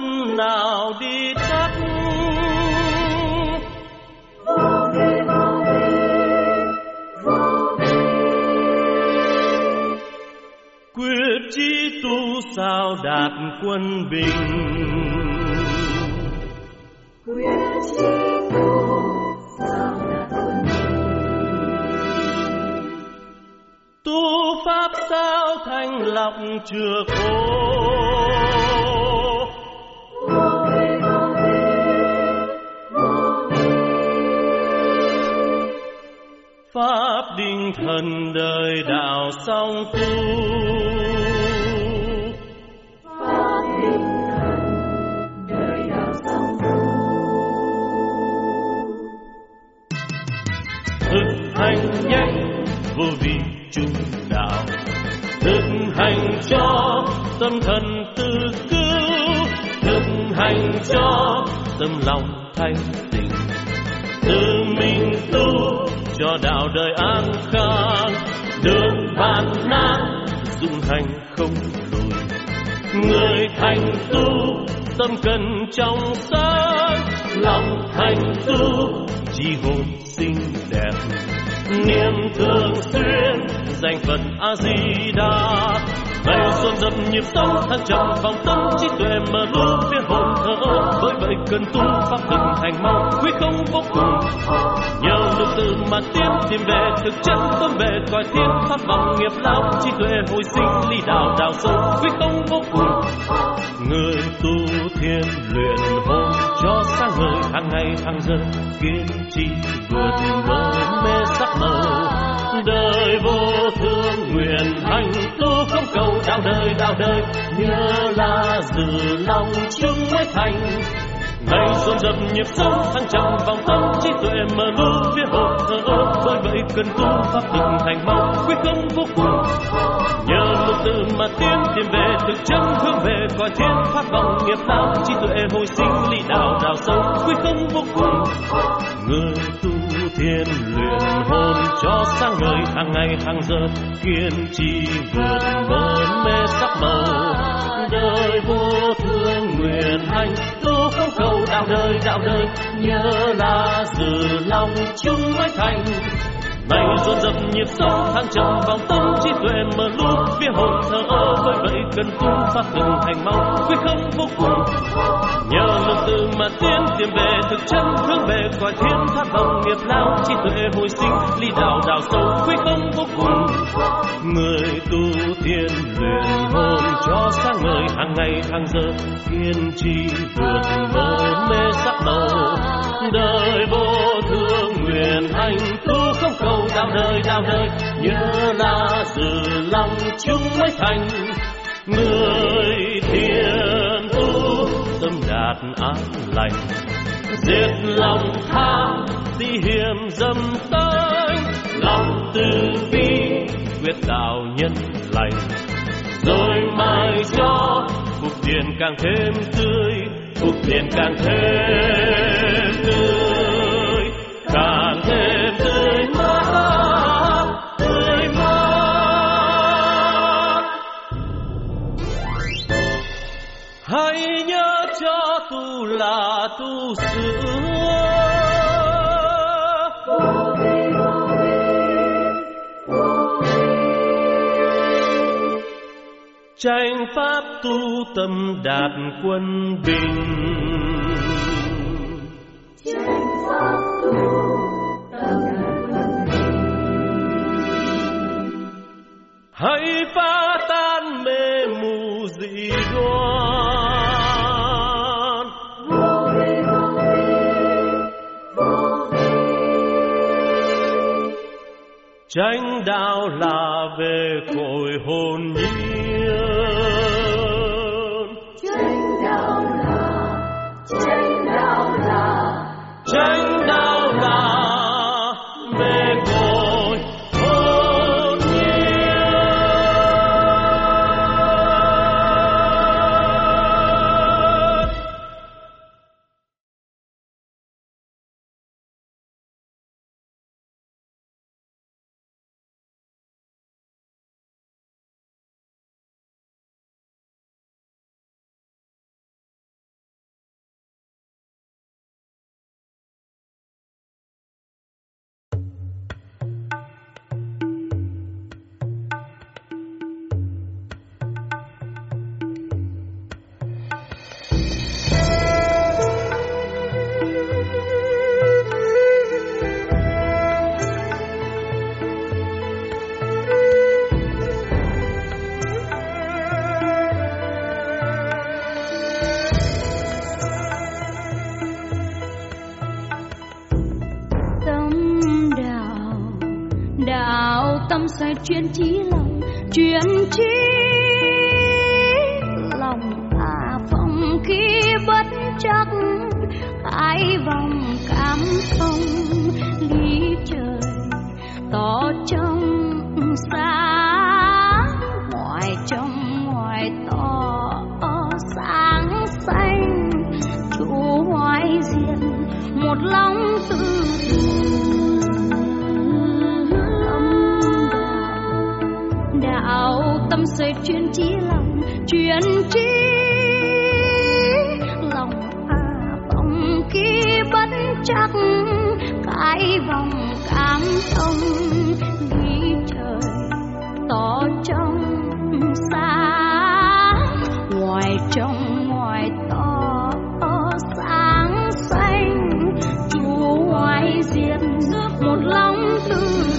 lần nào đi tắt. Quyết chí tu sao đạt quân bình. Quyết chí tu sao đạt quân bình. Tu pháp sao thanh lọc chừa khô. Pháp định thần đời đạo song tu. Pháp định thần đời đạo song tu. Thực hành nhanh vô vi trung đạo. Thực hành cho tâm thần tự cứu. Thực hành cho tâm lòng thanh tịnh. Tự mình tu cho đạo đời an khang. Đường bàn nan dụng hành không lùi. Người thành tu tâm cần trong sáng. Lòng thành tu trí hồn xinh đẹp. Niệm thường xuyên danh Phật A Di Đà. Ngày xuân dập nhịp sống thăng trầm vòng tâm trí tuệ mở luôn phía hồn thở ơ. Bởi vậy cần tu pháp thực hành mau quyết không vô cùng. Nhờ lực từ mà tìm về thực chất tâm về cõi thiên pháp vọng nghiệp lao. Trí tuệ hồi sinh ly đạo đào sâu quyết không vô cùng. Người tu thiên luyện hồn cho sáng ngời hàng ngày hàng giờ. Kiên trì vượt mới mê sắc màu. Đời vô thương nguyện hành tu không cầu đạo đời. Nhớ là giữ lòng chúng mới thành. Ngày xuân dập nhịp sống thăng trầm vòng tâm trí tuệ mở luôn phía hồn thở ơ. Bởi vậy cần tu pháp thực hành mau quyết không vô cùng. Nhờ lục tự mà tìm về thực chân hướng về cõi thiên pháp vọng nghiệp lao. Trí tuệ hồi sinh ly đạo đào sâu quyết không vô cùng. Người tu thiên luyện hồn cho sáng ngời hàng ngày hàng giờ. Kiên trì vượt bến mê sắc màu. Đời vô thương nguyện hành tu không cầu đạo đời. Nhớ là giữ lòng chúng mới thành. Ngày dồn dập nhịp sống thăng trầm vòng tâm trí tuệ mở luôn phía hồn thở ơ. Bởi vậy cần tu pháp thực hành mau quyết không vô cùng. Nhờ lực từ mà tìm về thực chân hướng về cõi thiên pháp vọng nghiệp lao. Trí tuệ hồi sinh ly đạo đào sâu quyết không vô cùng. Người tu thiên luyện hồn cho sáng ngời hàng ngày hàng giờ. Kiên trì vượt mới mê sắc màu. Đời vô thương nguyện hành tu không cầu đạo đời. Nhớ là giữ lòng chúng mới thành. Người thiền tu tâm đạt an lành. Diệt lòng tham tí hiểm dâm tánh. Lòng từ bi quyết đạo nhân lành. Rồi mai cho phúc điền càng thêm tươi. Phúc điền càng thêm tươi. Càng thêm tươi mát. Tươi mát. Hãy nhớ cho tu là tu sửa. Tranh pháp tu tâm đạt quân bình. Tranh pháp tu tâm đạt quân bình. Hãy phá tan mê mù dị đoan. Vô vi. Chánh đạo là về cội hồn nhiên. tâm sẽ chuyên chí lòng phong khi bất chắc cái vòng cảm thông lý trời tỏ trong sáng ngoài tỏ sáng xanh chủ hoài diện một lòng tư đạo tâm xây chuyên trí lòng vòng khi bất chắc cái vòng cảm thông lý trời tỏ trong sáng ngoài tỏ sáng xanh chủ hoài diện một lòng tư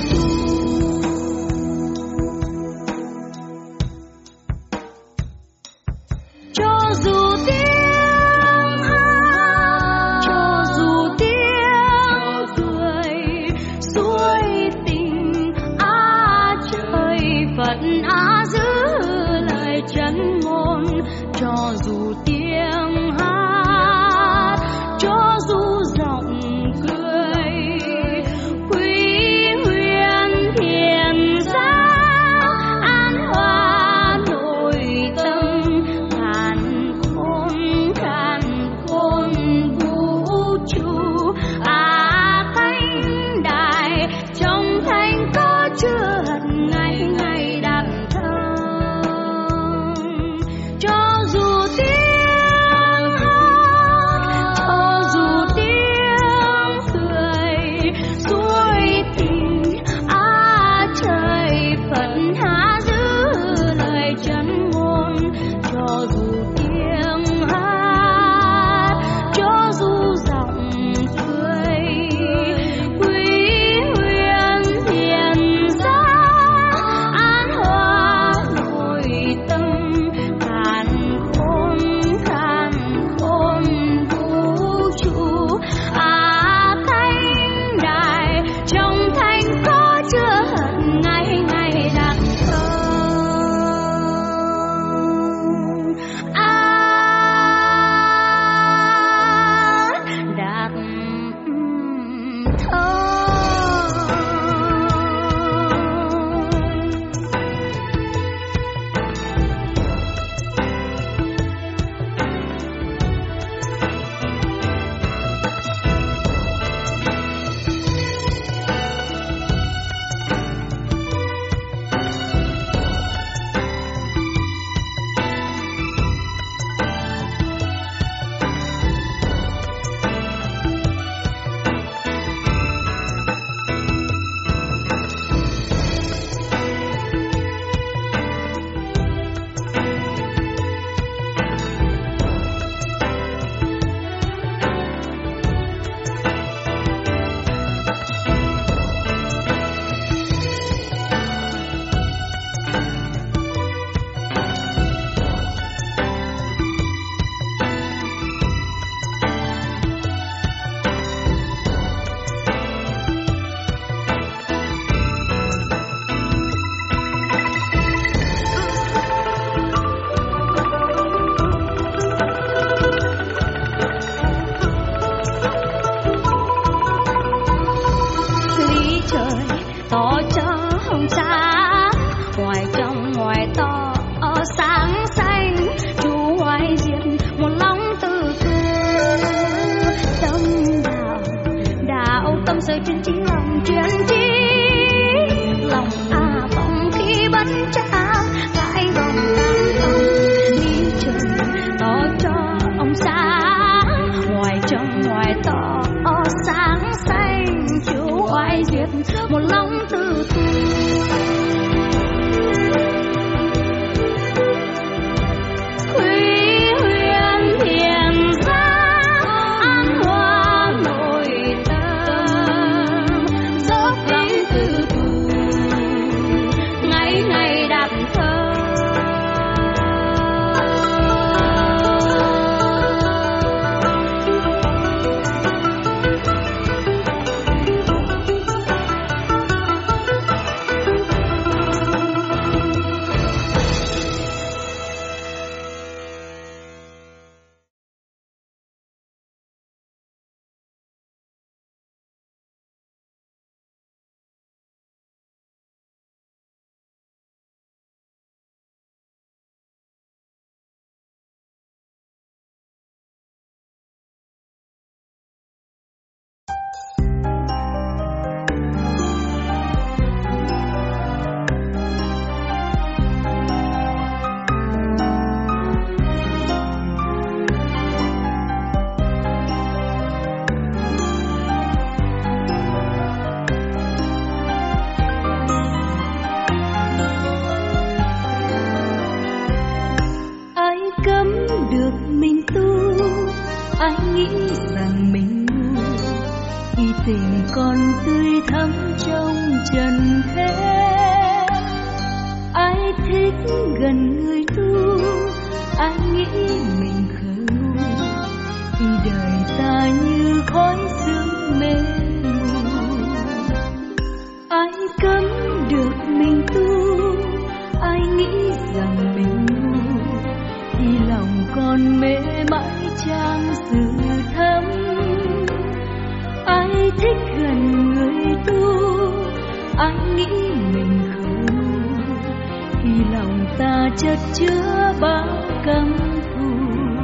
cho dù tiếng cười suối tình trời phận giữ lời chân ngôn cho dù tiếng hát cho dù giọng cười quý huyền thiền giác an hoa nội tâm khàn khôn vũ trụ thanh đài trong thanh có chứa hận ngày đàn thơ cho dù tiếng cười suối tình trời phận giữ lời chân ngôn cho dù tiếng hát cho dù giọng cười quý huyền thiền giác an hoa nội tâm khàn khôn vũ trụ thanh đài trong thanh có chứa hận ngày đàn thơ đàn thơ. Tỏ trong sáng ngoài tỏ sáng xanh chú hoài diện một lòng từ tâm đạo tâm rơi chuyên trí lòng vòng khi bất chắc cái vòng cảm thông lý trời tỏ cho ông sáng ngoài tỏ sáng xanh chú hoài diện một lòng từ quý huyền thiền giác an hoa nội tâm dốc lòng từ ngày đàn thơ. khi tình còn tươi thắm trong trần thế. Ai thích gần người tu, ai nghĩ mình khờ ngu, khi đời ta như khói sương mê mù. Ai cấm được mình tu, ai nghĩ rằng mình ngu, thì lòng còn mê mãi trang sự thắm. Ai thích gần người tu, ai nghĩ mình khờ ngu, thì lòng ta chất chứa bao căm thù.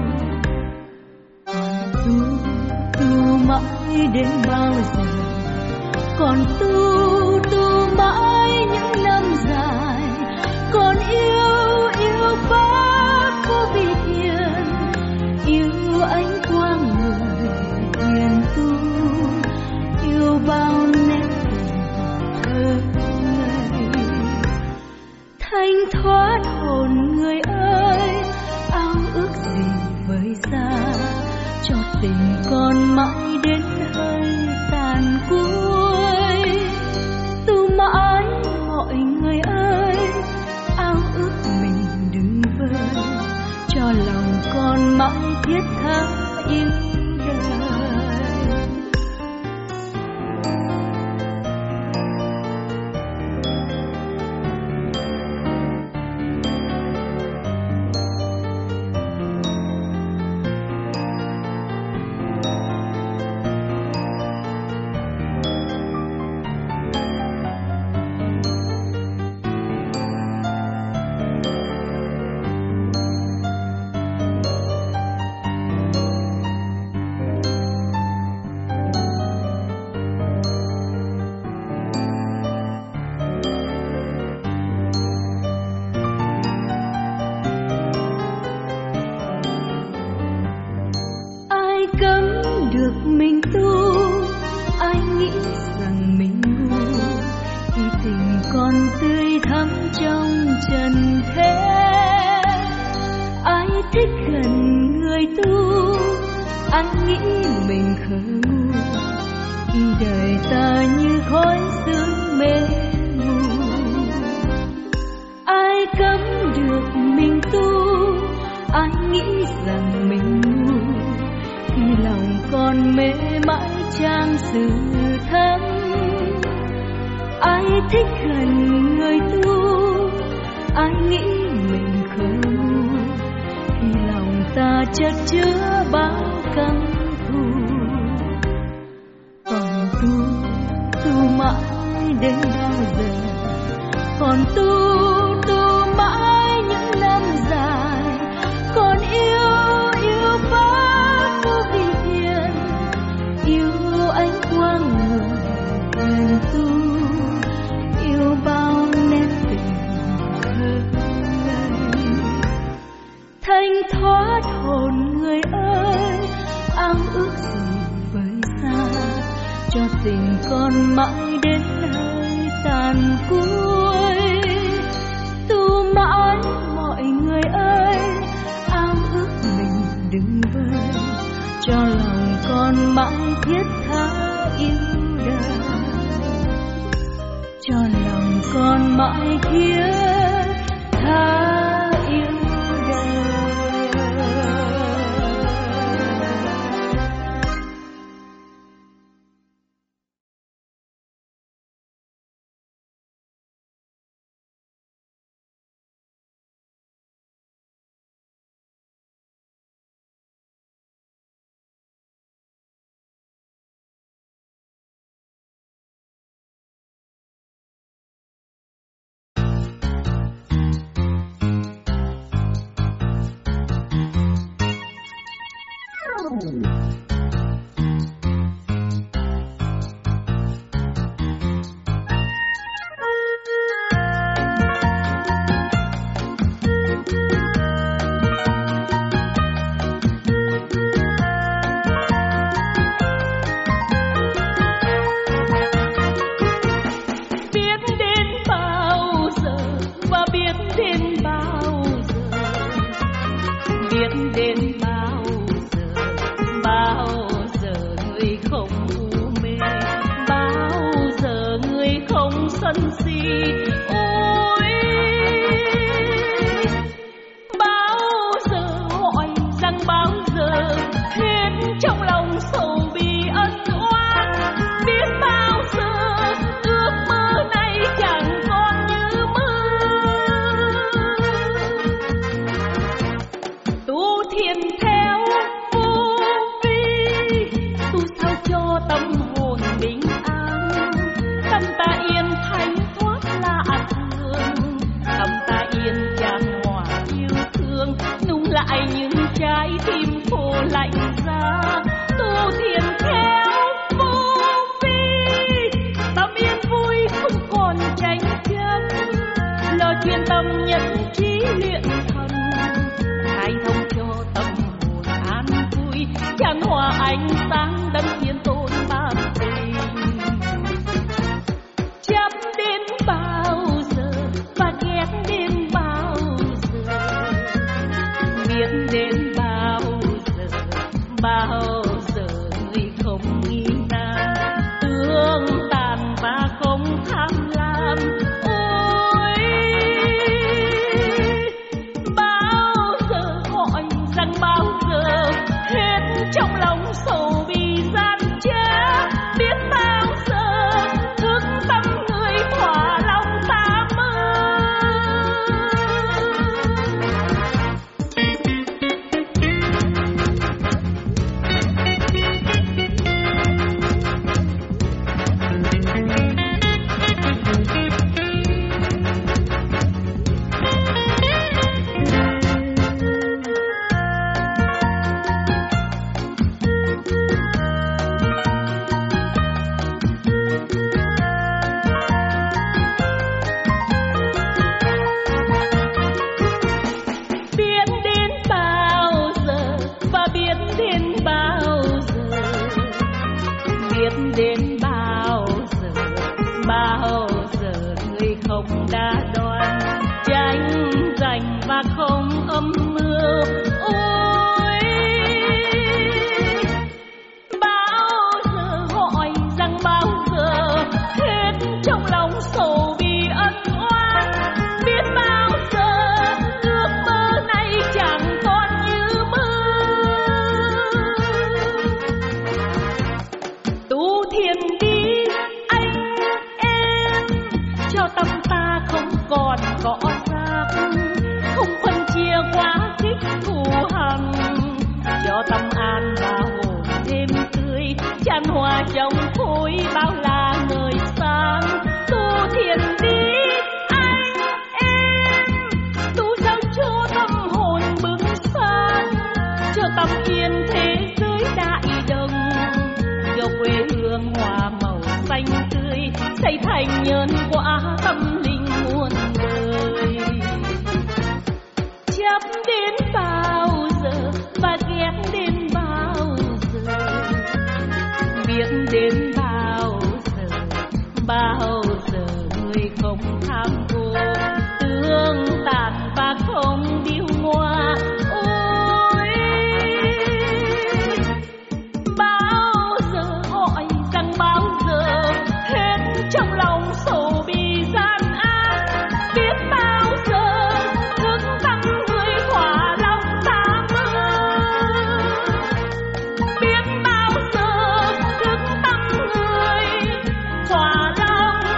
Còn tu mãi đến bao giờ? Còn tu mãi những năm dài. Còn yêu pháp vô vị thiền, yêu ánh quang người hiền tu, yêu bao nét tình thơ ngây. Thanh thoát hồn người ơi, ao ước gì với xa, cho tình còn mãi đến hơi tàn cuối. Tu mãi mọi người ơi, ao ước mình đừng vơi, cho lòng con mãi thiết tha yêu đời. Cấm được mình tu, ai nghĩ rằng mình ngu, khi tình còn tươi thắm trong trần thế. Ai thích gần người tu, ai nghĩ mình khờ ngu, khi đời ta như khói sương mê mù. Ai cấm được mình tu, ai nghĩ rằng mình ngu, khi lòng còn mê mãi trang sự thắm. Ai thích gần người tu, ai nghĩ mình khờ ngu, khi lòng ta chất chứa bao căm thù. Còn tu mãi đến bao giờ? Còn tu mãi những năm dài. Còn yêu pháp vô vị thiền, yêu ánh quang người hiền tu, yêu bao nét tình thơ ngây. Thanh thoát hồn người ơi, ao ước gì với xa, cho tình còn mãi đến hơi tàn cuối. Tu mãi mọi người ơi, ao ước mình đừng vơi, cho lòng con mãi thiết tha yêu đời, cho lòng con mãi thiết tha yêu đời. Đến bao giờ bao sân si. Ôi bao giờ hỏi rằng bao giờ hết trong lòng sầu bi ân oán, biết bao giờ ước mơ này chẳng còn như mơ. Tu thiền theo vô vi, tu sao cho tâm hồn bình an, tâm ta yên thanh thoát lạ thường, tâm ta yên chan hòa yêu thương, nung lại những trái tim khô lạnh ra. Tu thiền theo vô vi, tâm yên vui không còn tranh chấp, lo chuyên tâm nhận trí luyện thần, khai thông cho tâm hồn an vui, chan hòa ánh sáng đấng thiên tôn ban tình. Chấp đến bao giờ và ghét đến bao giờ, biết đến bao giờ người không nghi nan, tương tàn và không tham lam. Ôi bao giờ hỏi rằng bao giờ hết trong lòng sầu bi gian trá, biết bao giờ thức tâm người thỏa lòng ta mơ. Biết đến bao giờ và biết đến bao giờ, biết đến bao giờ người không đa đoan, tranh giành và không âm mưu. Ôi bao giờ hỏi rằng bao giờ hết trong lòng sầu bi ân oán, biết bao giờ ước mơ này chẳng còn như mơ. Tu thiền đi anh em, cho tâm ta không còn cọ rác, không phân chia quá khích thù hằn, cho tâm an và hồn thêm tươi, chan hòa trong khối bao la ngời sáng. Tu thiền đi anh em, tu sao cho tâm hồn bừng sáng, cho tâm yên thế giới đại đồng, cho quê hương hoa màu xanh tươi, xây thành nhân quả tâm linh muôn đời. Chấp đến bao giờ và ghét đến bao giờ, biết đến bao giờ người không tham vô, tương tàn và không điêu ngoa. Ôi bao giờ hỏi rằng bao giờ hết trong lòng sầu bi gian ác, biết bao giờ thức tâm người thỏa lòng ta mơ, biết bao giờ thức tâm người thỏa lòng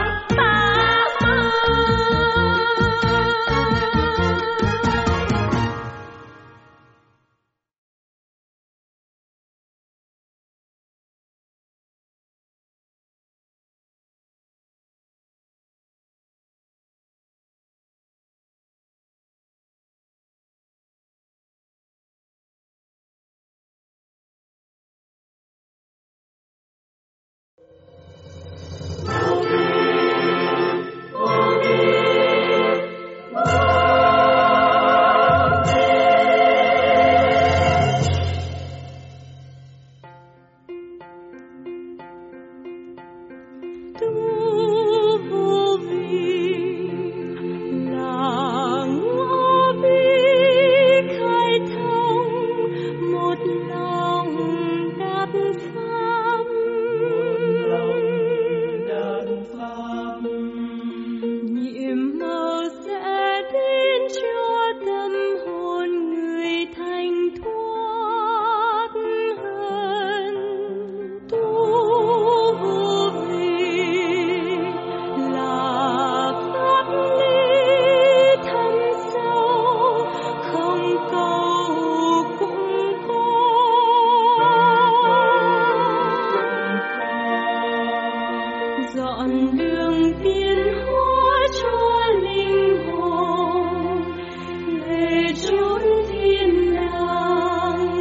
dọn đường tiến hóa cho linh hồn về chốn thiên đàng.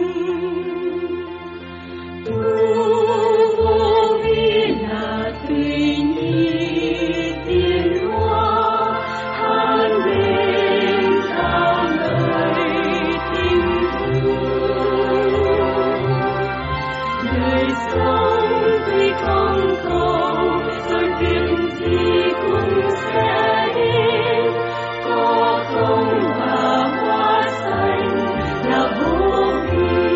Tu vô vi là tùy nhi tiến hóa, han bên cao lời tình thương. Đời sống tuy không cầu, rồi việc gì cũng sẽ đến. Có không và hoa xanh là vô vi.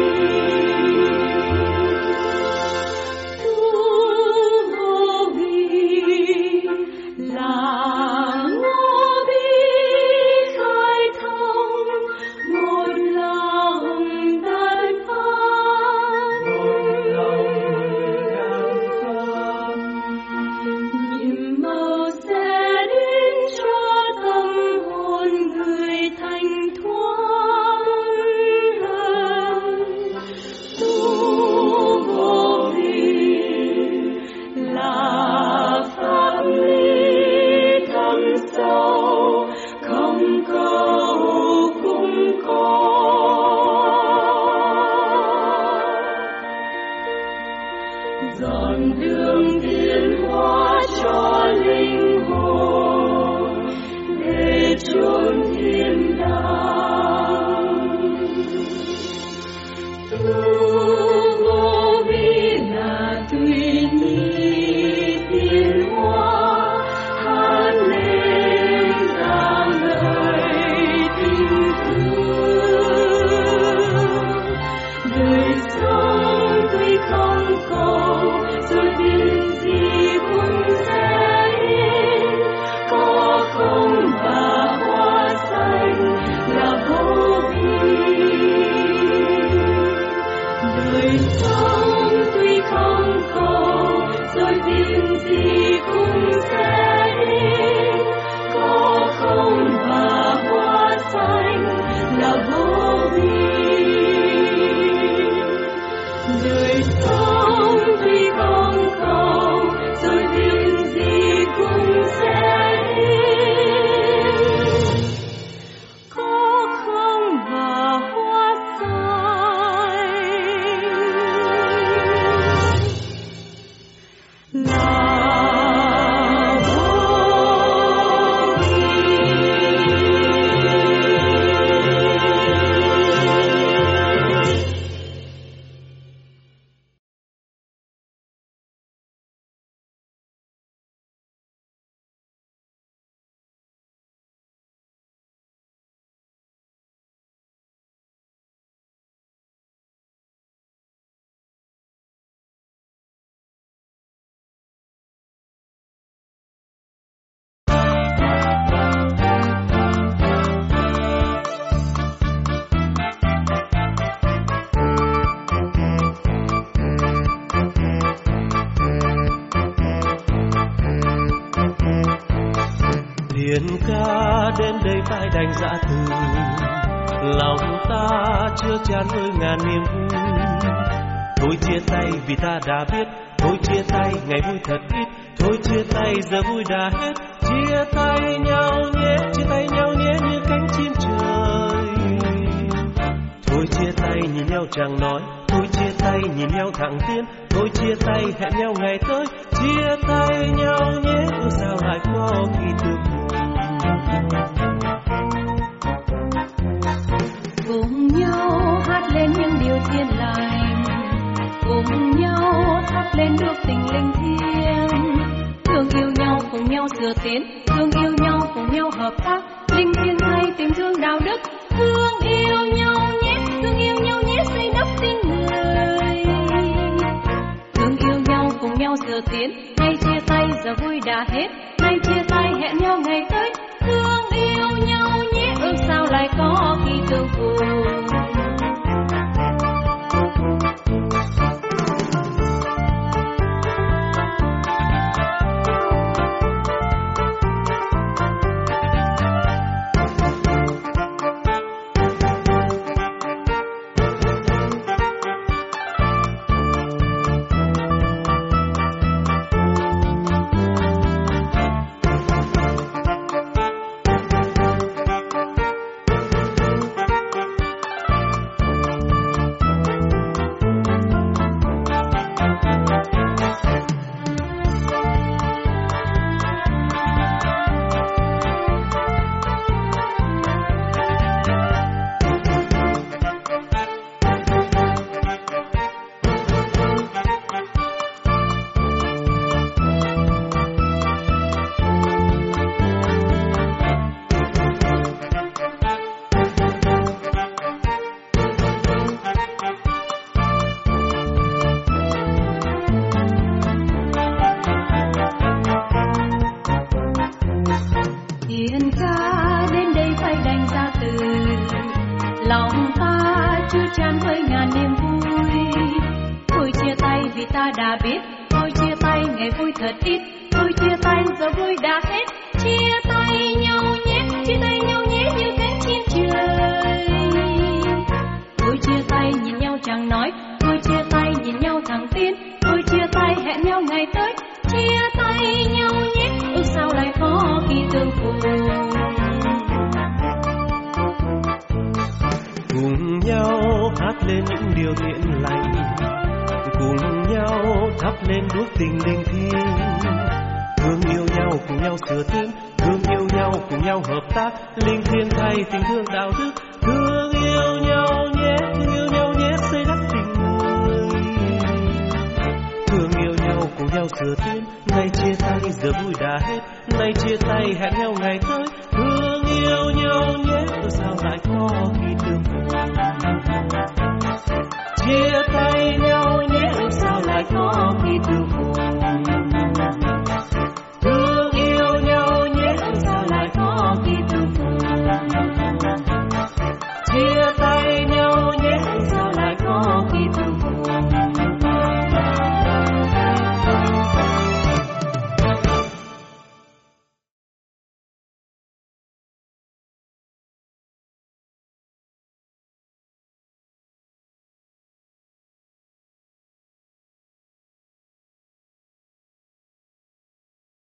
Tu vô vi là ngô vi khai thông, một lòng đan phát. Nhiệm màu sẽ đến cho tâm hồn người thanh thoát hơn. Tu vô vi là pháp lý thâm sâu, không cầu cũng có. Dọn đường tiến hóa cho linh hồn để chốn thiên đàng. Tu vô vi là tùy nhi tiến hóa, hát lên giang lời tình thương. Đời sống tuy không cầu, rồi việc gì cũng sẽ đến. Có không và hoa xanh là vô vi. Đời sống tuy không cầu, rồi việc gì cũng sẽ đến. Có không và hoa xanh là vô vi. Đời sống tuy không cầu, rồi việc gì cũng sẽ đến. Có không và hoa xanh là vô vi. Hiền ca đến đây phải đành dã từ, lòng ta chưa chan với ngàn niềm vui. Thôi chia tay vì ta đã biết, thôi chia tay ngày vui thật ít, thôi chia tay giờ vui đã hết. Chia tay nhau nhé, chia tay nhau nhé như cánh chim trời. Thôi chia tay nhìn nhau chẳng nói, thôi chia tay nhìn nhau thẳng tiến, thôi chia tay hẹn nhau ngày tới. Chia tay nhau nhé, ước sao lại có khi tương cùng nhau hát lên những điều thiên lành, cùng nhau thắp lên đuốc tình linh thiêng. Thương yêu nhau cùng nhau sửa tiến, thương yêu nhau cùng nhau hợp tác, linh thiêng hay tình thương đạo đức. Thương yêu nhau nhé, thương yêu nhau nhé, xây đắp tình người. Thương yêu nhau cùng nhau sửa tiến, nay chia tay giờ vui đã hết, nay chia tay hẹn nhau ngày tới. Thương yêu nhau nhé, ước sao lại có khi tương phùng. chan với ngàn niềm vui. Thôi chia tay vì ta đã biết, thôi chia tay ngày vui thật ít, thôi chia tay giờ vui đã hết. Chia tay nhau nhé, chia tay nhau nhé như cánh chim trời. Thôi chia tay nhìn nhau chẳng nói, thôi chia tay nhìn nhau thẳng tin, thôi chia tay hẹn nhau ngày tới. Chia tay nhau nhé, ước sao lại có khi tương phùng. Cùng nhau hát lên những điều thiện lành, cùng nhau thắp lên đuốc tình linh thiêng. Thương yêu nhau cùng nhau sửa tiến, thương yêu nhau cùng nhau hợp tác, linh thiêng thay tình thương đạo đức. Thương yêu nhau nhé, thương yêu nhau nhé, xây đắp tình người. Thương yêu nhau cùng nhau sửa tiến, nay chia tay giờ vui đã hết, nay chia tay hẹn nhau ngày tới. Thương yêu nhau nhé, sao lại có khi tương phùng. Chia tay nhau nhé, sao lại có khi tương phùng.